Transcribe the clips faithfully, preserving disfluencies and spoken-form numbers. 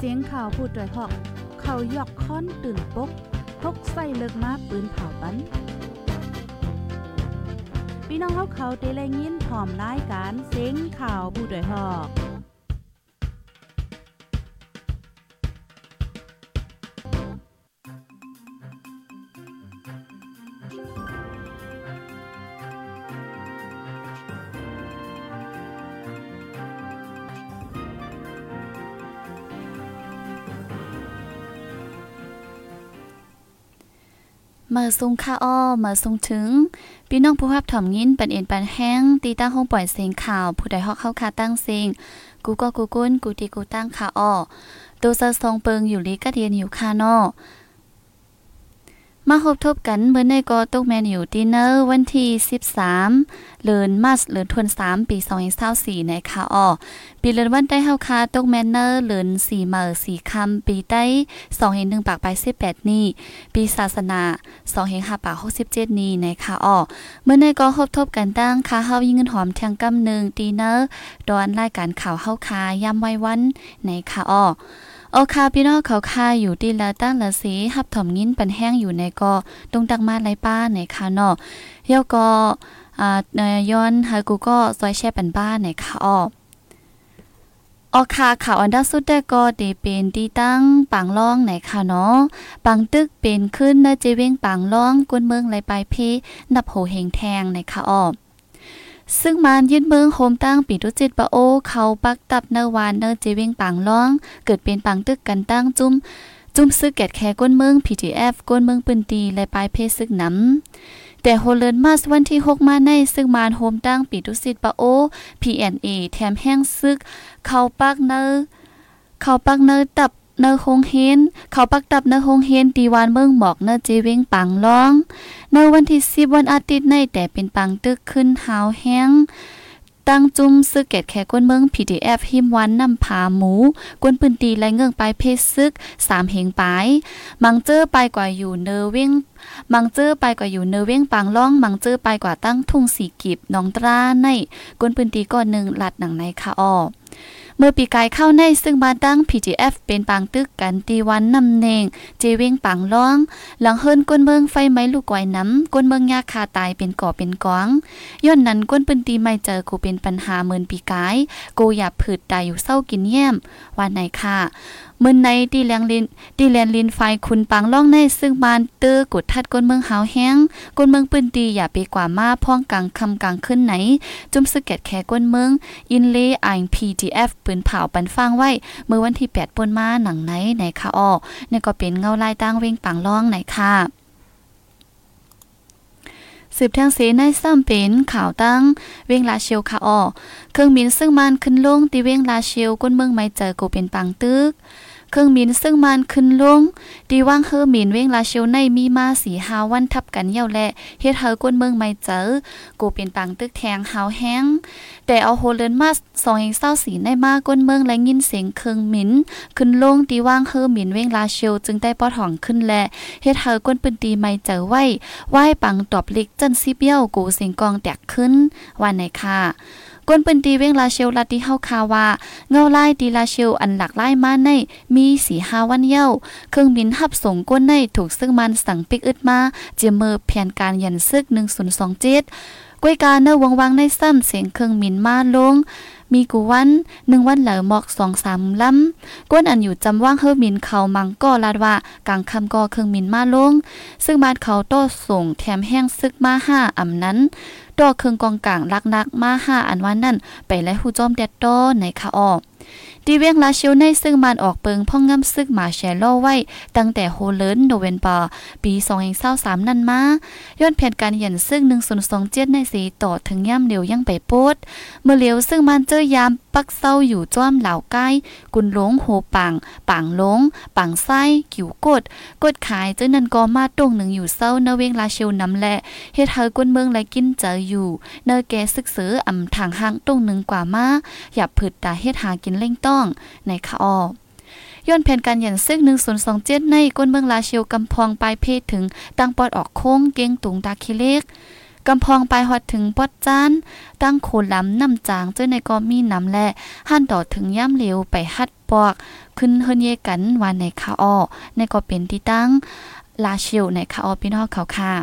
สียงข่าวพูดด้วยหอกเขายอกค้อนตื่นปกพกใส่เลิกมาปืนเผาปันพี่น้องเขาเขาได้แลยินพร้อมรายการเสียงข่าวพูดด้วยหอกมาซุงค่าอ้อมาซุงถึงพี่น้องผู้รับถ่อมยินปันเอ็นปันแห้งตีตั้งห้องปล่อยเสียงข่าวผู้ใดฮอกเข้าคาตั้งเสียงกูก็กูกุ้นกูตีกูตั้งค่าอ้อตัวซะซองเปิงอยู่ลีกะเดียนอยู่ค่านอมาพบทบกันเมื่อในก็ตกแมนอยู่ดินเนอร์วันที่สิบสามเดือนมัสเดือนธันวาคมปีสองพันยี่สิบสี่ในค่ะอ้อปีเดือนวันได้เฮาคาตกแมนเนอร์เดือนสี่มื้อสี่ค่ำปีใต้สองพันหนึ่งปากไปสิบแปดนี้ปีศาสนาสองพันห้าปากหกสิบเจ็ดนี้ในค่ะอ้อเมื่อในก็พบทบกันตั้งค่าเฮายิงเงินหอมเที่ยงกำนึงดินเนอร์ดอนรายการข่าวเฮาคายามไว้วันในค่ะอ้อโอคาพี่น้องเขาคาอยู่ที่ละตั้งละสีหับถมยินปันแห้งอยู่ในก็ตรงตักมาไรป้าในคาเนาะเฮียก็อ่าย้อนหากูก็ซอยแช่ปันบ้านในคาอ้อออคาข่าวอันดับสุดแต่ก็ได้เป็นที่ตั้งปังล่องในคาเนาะปังตึกเป็นขึ้นเนเจเวงปังล่องกวนเมืองไรปลายเพนับโหเฮงแทงในคาอ้อซึ่งมานยึดเมืองโฮมตั้งปีตุจิตปะโอเขาปักตับเนวานเนเจเวงปังล่องเกิดเป็นปังตึกกันตั้งจุ้มจุ้มซึกแกดแคก้นเมือง พี ที เอฟ ก้นเมืองปืนตีและปลายเพซึกน้ำแต่โฮเลินมาสวันที่หกมาในซึ่งมานโฮมตั้งปีตุจิตปะโอ พี เอ็น เอ แถมแห้งซึกเขาปักเนเขาปักเนตับเนคงเฮนเขาปักตับเนคงเฮนตีวานเมืองหมอกเนเจเวงปังล่องในวันที่สิบวันอาทิตย์ในแต่เป็นปังตึกขึ้นหาวแห้งตั้งจุ้มซึกแกดแขกก้นเมือง พี ที เอฟ หิมวันนำผาหมูก้นปืนตีและเงื่องปลายเพชรซึกสามเหงปลายมังเจอไปกว่าอยู่เนเว้งมังเจอไปกว่าอยู่เนเว้งปังล่องมังเจอไปกว่าตั้งทุ่งสีกิบน้องตราในก้นปืนตีก้อนหนึ่งหลัดหนังในคาอ้อเมื่อปีกายเข้าในซึ่งบ้านตั้ง พี ที เอฟ เป็นปางตึกกันตีวันนำเนงเจเวงปังล่องหลังเฮิรนก้นเมืองไฟไหม้ลูกก้อยน้ำก้นเมืองยาคาตายเป็นก่อเป็นกองย้อนนั้นก้นปืนตีไม่เจอกูเป็นปัญหาเหมือนปีกายกูอยากผืดตายอยู่เศร้ากินแย้มวันไหนค่ะเมื่อในตีแรงลินตีแลนลินไฟคุณปังล่องในซึ่งบ้านเตอร์กดทัดก้นเมืองหาวแห้งก้นเมืองปืนตีอย่าไปกว่ามาพ่องกลางคำกลางขึ้นไหนจุ่มสเก็ตแคก้นเมืองอินเลไอ พี ที เอฟ ปืนเผาปันฟังไว้เมื่อวันที่แปดปนมาหนังไหนไหนค่ะอ้อนี่ก็เป็นเงาลายตั้งเวงปังล่องไหนค่ะสืบทางเสในซ้ำเป็นข่าวตั้งเวงลาเชียวค่ะอ้อเครื่องบินซึ่งมันขึ้นลงตีเวงลาเชียวก้นเมืองไม่เจอกูเป็นปังตึกเครื่องบินซึ่งมันขึ้นลงดีว่างเฮอหมินเว้งลาเชียวในมีมาสี่หาวันทับกันเย่าแลเฮ็ดเฮอก้นเมืองไม่เจอกูเป็นปังตึกแทงหาวแห้งแต่เอาโฮเลินมาสองเฮงเศร้าสีในมาก้นเมืองและยินเสียงเครื่องหมินขึ้นลงดีว่างเฮอหมินเว้งลาเชียวจึงได้ปอถ่องขึ้นแลเฮ็ดเฮอก้นปืนตีไม่เจอไว้ไหว้ปังตอบลิกจันซิเบี้ยวกูเสียงกองแตกขึ้นวันไหนค่ะก้นปืนตีเว้งลาเชลลัดที่เฮาคาว่าเงาลายดีลาเชลอันหลักไล่มาในมีสี่ห้าวันเย้าเครื่องบินหับส่งก้นในถูกซึ่งมันสั่งปิกอึดมาเจียมเมอแผนการยันซึกหนึ่งศูนย์สองเจ็ดก้วยการเนวงวังในซ้ำเสียงเครื่องบินมาลงมีกูวันหนึ่งวันเหลือหมอกสองสามลำก้นอันอยู่จำว่างเฮอมินเขามังก็ลาดว่ากลางคำก็เครื่องบินมาลงซึ่งบ้านเขาโต้ส่งแถมแห้งซึกมาห้าอำนั้นดอกเครื่องกองกลางลักนักมาห้าอันวันนั่นไปและหูจอมแดดโตในคาออกดีเวียงลาเชียวในซึ่งมันออกเปิงพ่องงำซึกมาแชร์ล่อไว้ตั้งแต่โฮเลินโนเวนปาปีสองพันยี่สิบสามนั่นมาย้อนแผนการยันซึ่งหนึ่งศูนย์สองเจ็ดในสีต่อถึงย่ำเหลียวยังไปโพดเมื่อเหลียวซึ่งมันเจอยามปักเศร้าอยู่จ้อมเหล่าใกล้กุนหลงโหปังปังหลงปังไส้กิ๋วกดกดขายเจ้านันก็มาตรงหนึ่งอยู่เศร้าเนเวียงลาเชียวนำแหละเฮ็ดเฮอก้นเมืองและกินเจออยู่เนแกซึกเสืออ่ำทางห้างตรงหนึ่งกว่ามาอย่าผืดตาเฮ็ดหากินเล่งต้องในคาออย้อนแผนการยันซึกหนึ่งศูนย์สองเจ็ดในก้นเมืองลาเชียวกำพองปลายเพศถึงตั้งปอดออกโค้งเก้งตุงตาคิเล็กกำพองปลายหอดถึงปอดจานตั้งโคลำน้ำจางเจ้าในก็มีน้ำแลหั่นต่อถึงย่ำเหลวไปฮัดปปอกขึ้นเฮิรนเยกันวันในค่ะอ้อในก็เป็นที่ตั้งลาชิวในค่ะอ้อพี่น้องเขาค่ะ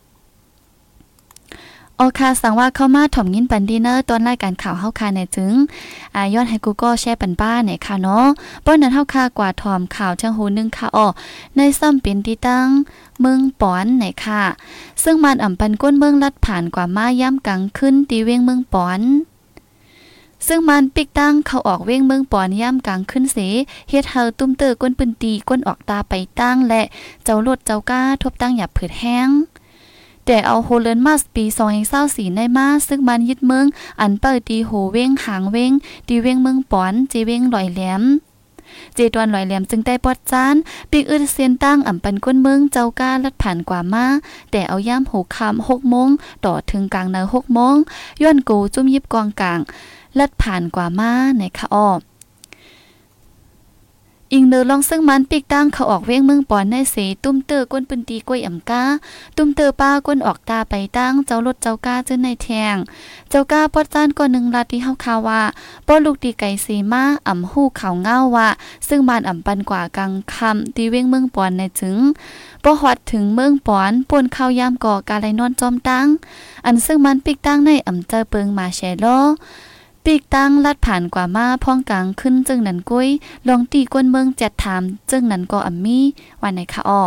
โอคาสั่งว่าเข้ามาถ่อมยินปันดีเนอร์ตอนรายการข่าวเฮาคาในจึงอายอดให้ Google แชร์ปันป้าเนี่ยค่ะเนาะป้อนนั้นเฮาคากว่าถ่อมข่าวจังหูนึงค่ะอ้อในซ้ำเป็นที่ตั้งเมืองปอนไหนค่ะซึ่งมันอ่ำปันก้นเมืองลัดผ่านกว่ามาย่ำกลางขึ้นตีเวียงเมืองปอนซึ่งมันปิกตั้งเขาออกเว้งเมืองปอนย่ำกลางขึ้นเสเฮ็ดเฮาตุ้มเตอก้นปืนตีก้นออกตาไปตั้งและเจ้าลดเจ้าก้าทบตั้งหยับเผือดแห้งแต่เอาโฮเลนมัสปีสองพันยี่สิบสี่ในมาซึ่งมันยึดเมืองอันเปิดตีโหเว้งหางเว้งตีเว้งเมืองปอนจีเว้งลอยแหลมเจตวนลอยแหลมจึงได้ปอดจานปีกอึดเซียนตั้งอ่ำปันก้นเมืองเจ้าก้าลัดผ่านกว่ามาแต่เอาย่ำหูคำหกโมงต่อถึงกลางเนอหกโมงย้อนกูจุ่มยิบกองกลางลัดผ่านกว่ามาในค่ะอ้ออิงเนอลองซึ่งมันปีกตั้งเขาออกเว้งเมืองปอนในเสตุ้มเตอก้นปืนตีกล้วยอ่ำก้าตุ้มเตอป้าก้นออกตาไปตั้งเจ้ารถเจ้าก้าจึงในแทงเจ้าก้าปอดจานก่อนหนึ่งลาที่เฮาคาว่าป้อลูกตีไก่สีมาอ่ำหู้เขาเงาว่าซึ่งมันอ่ำปันกว่ากลางคำตีเว้งเมืองปอนในจึงป้อฮอดถึงเมืองปอนป่นข้าวยามก่อกาไลนอนจอมตั้งอันซึ่งมันปีกตั้งในอ่ำเจอเปิงมาแชโลปีกตั้งลัดผ่านกว่ามาพ่องกลางขึ้นจึงนั้นกุ้ยลองตีก้นเมืองแจดถามจึงนั้นก็อัมมี่วันไหนคะอ้อ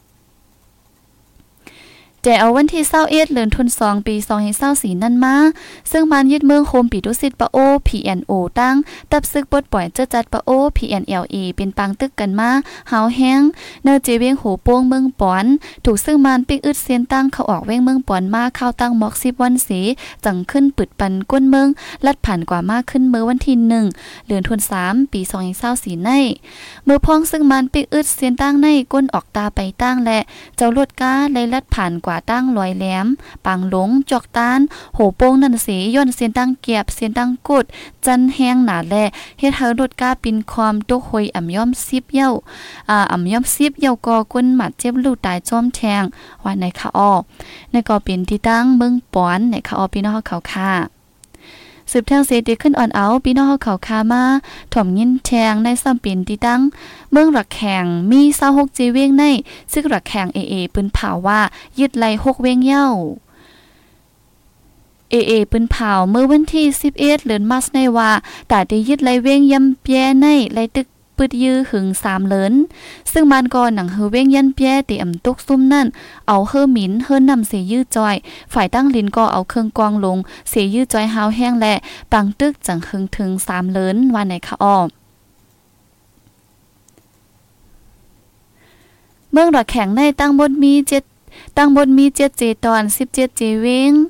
แต่เอาวันที่ยี่สิบเอ็ดเดือนธันวาคมปีสองพันยี่สิบสี่นั่นมาซึ่งมันยึดเมืองโฮมปิดุสิตปะโอ พี เอ็น โอ ตั้งตับซึกปลดปล่อยเจ้าจัดปะโอ พี เอ็น แอล เอ เป็นปังตึกกันมาหาวแห้งเนอเจเวียงโหโป้งเมืองปอนถูกซึ่งมันปิกอึดเซียนตั้งเขาออกเว้งเมืองปอนมาเข้าตั้งม็อกสิบวันสีจังขึ้นปึดปันก้นเมืองลัดผ่านกว่ามาขึ้นเมื่อวันที่หนึ่งเดือนธันวาคมปีสองพันยี่สิบสี่ในเมื่อพ้องซึ่งมันปิกอึดเซียนตั้งในก้นออกตาไปตั้งและเจ้าลวดก้าเลยลัดผ่านกว่าตั้งลอยแหลมปางหลงจอกตานโหโป้งนันเสย้อนเสียนตั้งเกียบเสียนตั้งกุดจันแห้งหนาแลเฮ็ดเฮารถก้าปินความตกหอยอ่ำย่อมซิบเย้าอ่าอ่ำย่อมซิบเย้าก็ก้นหมัดเจ็บลูกตายจอมแทงว่าในค่ะอ้อในก็เป็นที่ตั้งเมืองปอนในค่ะอ้อพี่น้องเขาค่ะสืบแทงเสดีขึ้นอ่อนเอาพี่น้องเขาคามาถ่อมยินแทงในซ้ำเป็นที่ตั้งเมืองหลักแข่งมีเศร้าหกจีเวียงในซึ่งหลักแข่งเอเอปืนเผาว่ายึดไล่หกเวียงเย้าเอเอปืนเผาเมื่อวันที่สิบเอ็ดเดือนมาสในว่าแต่ได้ยึดไล่เวียงยำแปยในไล่ตึกปืดยื้อหึงสามเหลินซึ่งมันก่อนหนังเฮเว้งยันแปยติอ่ำตุกซุ่มนั่นเอาเฮอหมินเฮอนำเสยื้อจอยฝ่ายตั้งลินก็เอาเครื่องกองลงเสยื้อจอยหาวแห้งและปังตึกจังหึงถึงสามเหลินวันไหนคะอ้อเมืองหลักแข่งในตั้งบนมีเจ็ดตั้งบนมีเจ็ดเจตอนสิบเจ็ดเจเว้ง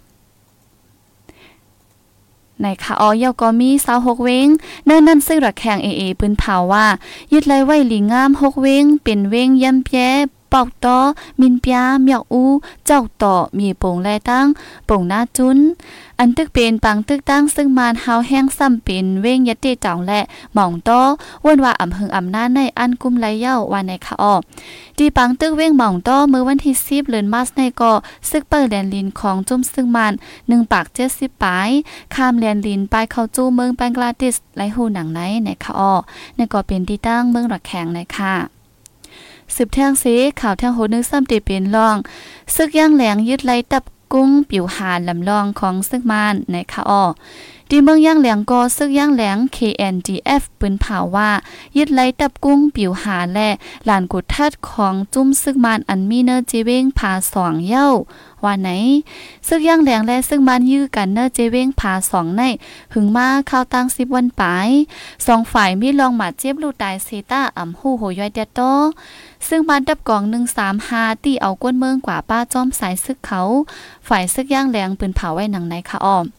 ในค่ะอ๋อยก็มีสาวหกเว้งเนื่องนั่นซึ่งหลักแข่งเอเอปืนเผาว่ายึดไล่ไว้หลีงามหกเว้งเป็นเว้งย่ำแย้ปอกตอมินปยาเมียกอูเจ้าต่อมีโป่งแลตั้งโป่งหน้าจุนอันตึกเป็นปังตึกตั้งซึ่งมานเฮาแห้งซ้ำเป็นเว้งยัดเตจ่องและหม่องตอวนว่าอำเภออำนาจในอันกุมไหลเย้าวันในค่ะอ้อที่ปังตึกเว้งหม่องตอเมื่อวันที่สิบเดือนมาสในก็ซึกเปิดแดนลินของจุ่มซึ่งมันหนึ่งปากเจ็ดสิบปลายข้ามแดนลินไปเข้าจูเมืองแบงกลาเทศไหลหูหนังไหนในค่ะอ้อในก็เป็นที่ตั้งเมืองหลักแข็งในค่ะสืบแทงเสข่าวแทงโหนึกซ้ำติเป็นรองซึกย่างแหลงยึดไล่ตับกุ้งปิวหานลำลองของซึกมานในค่ะอ้อที่เมืองย่างแหลงก็ซึกย่างแหลง เค เอ็น ดี เอฟ ปืนเผาว่ายึดไล่ตับกุ้งปิวหานและหลานกุดทัดของจุ้มซึกมานอันมีเนอร์เจเว้งผาสองเย้าว่าไหนซึกย่างแหลงและซึกมานยื้อกันเนอร์เจเว้งผาสองในหึงมาเข้าตั้งสิบวันปลายสองฝ่ายมีลองหมาเจ็บลูกตายเซต้าอ่ำหู้โหย้อยเดโตซึ่งบ้านดับกองหนึ่งสามห้าตีเอาก้นเมืองกว่าป้าจอมสายซึกเขาฝ่ายซึกย่างแหลงปืนเผาไว้หนังในค่ะอ้อม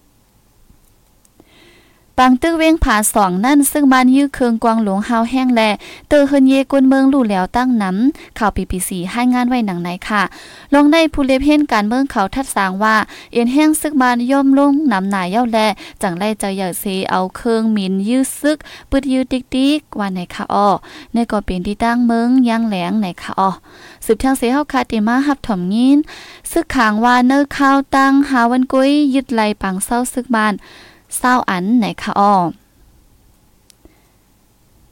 ปังตึกเว้งผาสองนั่นซึ่งบ้านยื้อเคืองกวางหลวงฮาวแห้งแลเตอเฮินเยก้นเมืองลู่แล้วตั้งน้ำข่าวปีปีสีให้งานไว้หนังไหนค่ะลงในผู้เลเพนการเมืองเขาทัดสางว่าเอ็นแห้งซึกบ้านย่อมลงน้ำหนาเย้าแลจังไรเจ้าใหญ่เสเอาเครื่องมินยื้อซึกปืดยื้อติ๊กติ๊กว่าไหนค่ะอ้อในก็เป็นที่ตั้งเมืองย่างแหลงไหนค่ะอ้อสืบทางเสเฮาคาติมาหับถ่อมยินซึกขางว่าเนอข้าวตั้งหาวันกุ้ยยึดไล่ปังเศร้าซึกบ้านเศร้าอันไหนคะอ้อ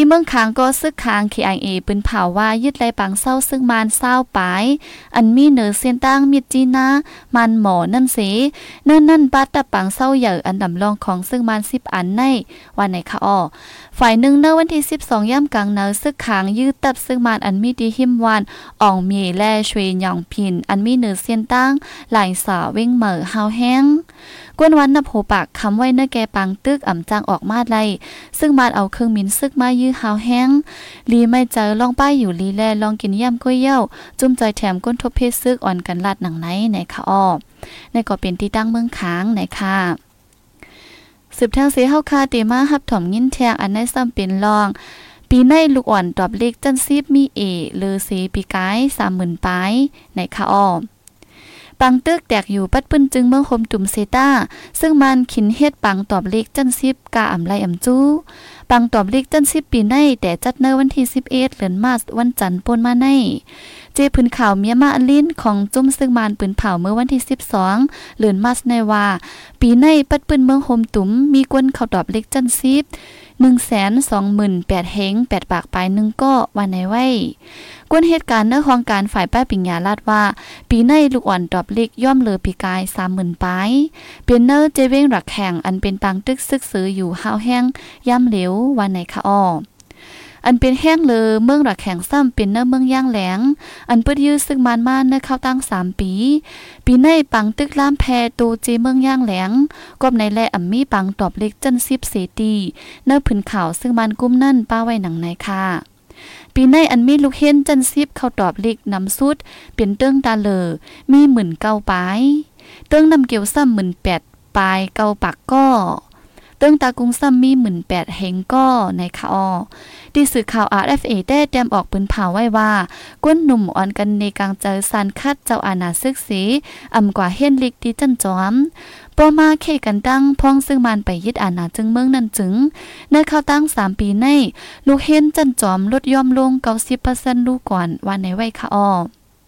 เมืองคางก็ซึกคาง เค ไอ เอ ปืนเผาว่ายึดไล่ปังเศร้าซึ่งมานเศร้าปายอันมีเหนือเส้นตั้งมิดจีนามันหมอนั่นเสเนิ่นนั่นปัดตะปังเศร้าใหญ่อันดำรองของซึ่งมานสิบอันในวันไหนคะอ้อฝ่ายหนึ่งเนวันที่สิบสองย่ำกลางเนซึกคางยืดตับซึ่งมานอันมีดีหิมวานอ่องเมแลชเวหยองพินอันมีเหนือเส้นตั้งหลายสาเว้งเหม่อฮาวแห้งกวนวันนับโหปากคำไว้เนื้อแกปังตึกอ่ำจางออกมาไล่ซึ่งมานเอาเครื่องมินซึกมายื้อฮาวแห้งลีไม่เจอลองป้ายอยู่ลีแลลองกินย่ำก้อยเย้าจุ่มใจแถมก้นทบเพศซึกอ่อนกันลาดหนังไหนไหนคะอ้อในก็เป็นที่ตั้งเมืองค้างไหนค่ะสืบทางเสียเฮาคาเตมาฮับถ่อมยินแทงอันในซ้ำเป็นรองปีในลูกอ่อนตอบเลขจันซีบมีเอเลอเซปีกายสามหมื่นปลายไหนคะอ้อปังตึกแตกอยู่ปัดปื้นจึงเมืองโฮมตุ่มเซต้าซึ่งมันขินเฮ็ดปังตอบเลขจันซิบกาอ่ำไลอ่ำจู้ปังตอบเลขจันซิบปีในแต่จัดเนวันที่สิบเอ็ดเดือนมาสวันจันทร์ปนมาในเจพื้นข่าวเมียมาอันลินของจุ้มซึ่งมันปืนเผาเมื่อวันที่สิบสองเดือนมาสในว่าปีในปัดปื้นเมืองโฮมตุ่มมีกวนเข้าตอบเลขจันซิบหนึ่งแสนสองหมื่นแปดเฮงแปดปากปลายหนึ่งก็วันไหนไว้กวนเหตุการณ์เนื้อของการฝ่ายป้ายปิญญาลาดว่าปีในลูกอ่อนตอบเล็กย่อมเลอปีกายสามหมื่นปลายเป็นเนอร์เจเว้งหลักแข่งอันเป็นปังตึกซึกซื้ออยู่ห้าวแห้งย่ำเหลววันไหนคะอ้ออันเป็นแห้งเลอเมืองหลักแข่งซ้ำเป็นเนื้อเมืองย่างแหลงอันเปิดยื้อซึ่งมันมาเนื้อเข้าตั้งสามปีปีในปังตึกล้ามแพโตเจเมืองย่างแหลงกบในแลอัมมีปังตอบเล็กจันซิบเสตีเนื้อผืนข่าวซึ่งมันกุ้มนั่นป้าไว้หนังในค่ะปีในอันมีลูกเห็นจันซิบเข้าตอบเล็กนำสุดเป็นเติ้งตาเลอมีหมื่นเก้าปลายเติ้งนำเกี่ยวซ้ำหมื่นแปดปลายเก้าปักก็เติ้งตากุ้งซ้ำมีหมื่นแปดเฮงก็ในค่ะอ้อที่สื่อข่าว อาร์ เอฟ เอ ได้แต้มออกปืนเผาไว้ว่าก้นหนุ่มอ่อนกันในกลางเจอซันคัดเจ้าอาณาซึกสีอ่ำกว่าเฮียนลิกที่จันจอมปอมาเคกันตั้งพ้องซึ่งมันไปยึดอาณาจึงเมืองนั่นจึงในเข้าตั้งสามปีในลูกเฮียนจันจอมลดย่อมลง เก้าสิบเปอร์เซ็นต์ ลูกก่อนวันในไว้ค่ะอ้อ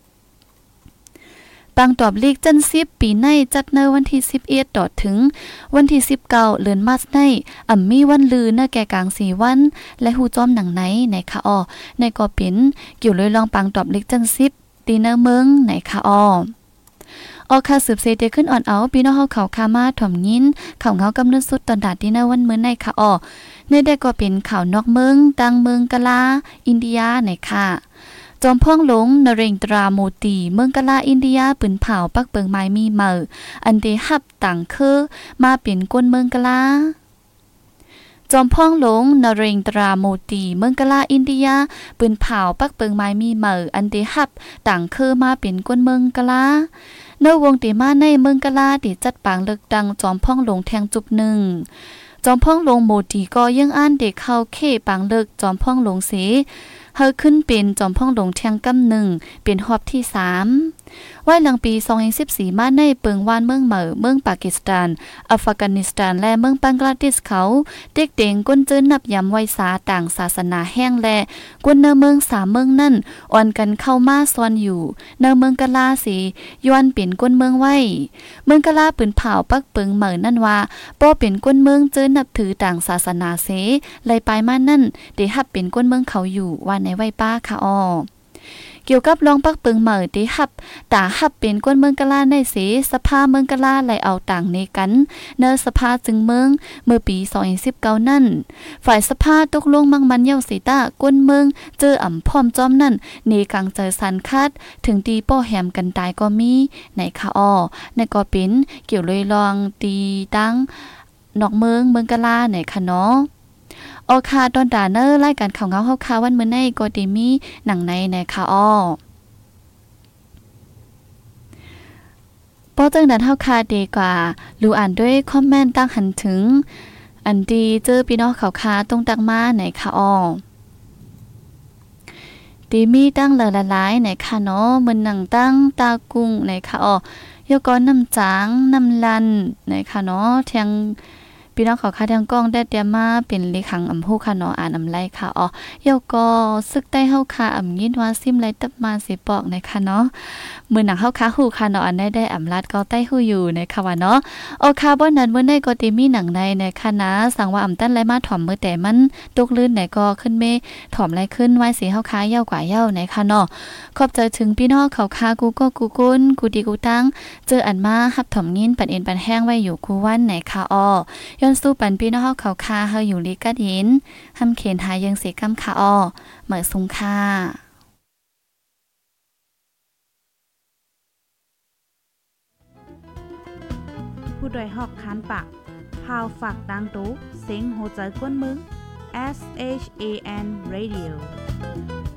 ปังตอบลีกจันซิบปีในจัดเนวันที่สิบเอ็ดต่อถึงวันที่สิบเก้าเดือนมาสในอ่ำมีวันลือเนแก่กลางสี่วันและหูจ้อมหนังไหนในค่ะอ้อในก็เป็นเกี่ยวเลยลองปังตอบลีกจันซิบตีเนเมืองในค่ะอ้อออกค่ะสืบเสเดขึ้นอ่อนเอาพี่น้องเฮาเขาคามาถ่อมยินข่าวเงากำเนิดสุดตอนดาดที่เนวันมื้อในค่ะอ้อในได้ก็เป็นข่าวนอกเมืองตังเมืองกะลาอินเดียในค่ะจอมพ่องหลงนเรงตราโมตีเมืองกะลาอินเดียปืนเผาปักเปิงไม้มีเมออันเดฮับต่างคือมาเป็นก้นเมืองกะลาจอมพ่องหลงนเรงตราโมตีเมืองกะลาอินเดียปืนเผาปักเปิงไม้มีเมออันเดฮับต่างคือมาเป็นก้นเมืองกะลาเนวงตีมาในเมืองกะลาที่จัดปางเลิกดังจอมพ่องหลงแทงจุบหนึ่งจอมพ่องหลงโมตีก็ยังอ่านเด็กเข้าเข่ปางเลิกจอมพ่องหลงเสเฮาขึ้นเป็นจอมพ่องหลงเทียงกำหนึ่งเป็นฮอบที่สามว่าหลังปีสองพันสิบสี่มาในเปิงวานเมืองเหม่อเมืองปากีสถานอัฟกานิสถานและเมืองบังกลาเทศเขาเด็กเด็งก้นเจิ้นนับยำไว้สาต่างศาสนาแห้งและกวนเนเมืองสามเมืองนั่นอ่อนกันเข้ามาซ้อนอยู่เนเมืองกะลาสีย้อนเป็นก้นเมืองไว้เมืองกะลาปืนเผาปักเปิงเหม่อนั่นว่าป้อเป็นก้นเมืองเจิ้นนับถือต่างศาสนาเสไลปลายมานั่นเดฮับเป็นก้นเมืองเขาอยู่ว่าในไว้ป้าค่ะอ้อเกี่ยวกับรองปักเปิงเหม่อที่ฮับตาฮับเป็นก้นเมืองกะลาในเสสภาเมืองกะลาไหลเอาต่างในกันเนอสภาจึงเมืองเมื่อปีสองพันสิบเก้านั่นฝ่ายสภาตกลงมังมันเย้าสีตาก้นเมืองเจออ่ำพร้อมจอมนั่นในกลางเจอสันคัดถึงตีป้อแหมกันตายก็มีในค่ะอ้อในก็เป็นเกี่ยวเลยลองตีตั้งนอกเมืองเมืองกะลาในค่ะเนาะออคาตอนดาเนอร์รายการข่าวเงาเฮาคาวันมื้อในก็ได้มีหนังในในค่ะอ้อป้อจังดันเฮาคาดีกว่ารู้อ่านด้วยคอมเมนต์ตั้งหันถึงอันดีเจอพี่น้องเขาคาตรงตักมาในค่ะอ้อดีมีตั้งหลายๆในค่ะเนาะเหมือนหนังตั้งตากุ้งในค่ะอ้อยกอนน้ำจางน้ำลันในค่ะเนาะเทียงเพี่น้องเขาค่ะทางกล้องได้เตรียมมาเป็นเลขังอำฮู้ค่ะเนาะอ่านอำไลค่ะอ๋อเดี๋ยวก็ซึกได้เฮาค่ะอำยินว่าซิมไลตับมาสิปอกนะคะเนาะมื้อหนังเฮาค่ะฮู้ค่ะเนาะอันได้ได้อำลาดก็ใต้ฮู้อยู่นะคะว่าเนาะโอค่ะบ่นั้นมื้อใดก็ติมีหนังในนะคะนะสั่งว่าอำตันไลมาถ่อมมื้อแต่มันตกลื่นไหนก็ขึ้นเมถ่อมไลขึ้นไว้สิเฮาค่ะยาวกว่ายาวนะคะเนาะขอบใจถึงพี่น้องเขาค่ะกูก็กูกุนกูดีกูตั้งเจออันมาฮับถ่อมยินปันเอ็นปันแห้งไว้อยู่กูวันไหนค่ะอ้อย้อนสู้ปันพี่น้องเขาค่ะเฮาอยู่ลิกัดหินห้ำเขนหายังสิกำค่ะอ้อเหมือซุงค่ะผู้โดยหอกคันปากพาวฝากดังตู้เสียงโหใจกวนมึง S H A N Radio